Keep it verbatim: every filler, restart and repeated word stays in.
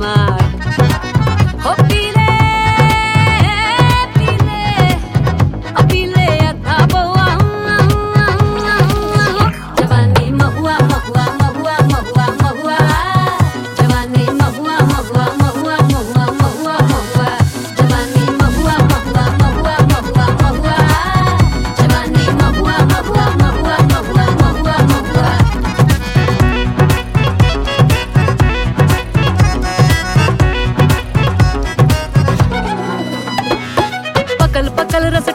मार। हो पीले पीले ओ पीले अथा बउआ, जवानी महुआ महुआ महुआ महुआ महुआ, जवानी महुआ महुआ महुआ महुआ महुआ महुआ, जवानी महुआ महुआ महुआ महुआ महुआ, जवानी महुआ महुआ महुआ महुआ महुआ महुआ। पकल पकल रस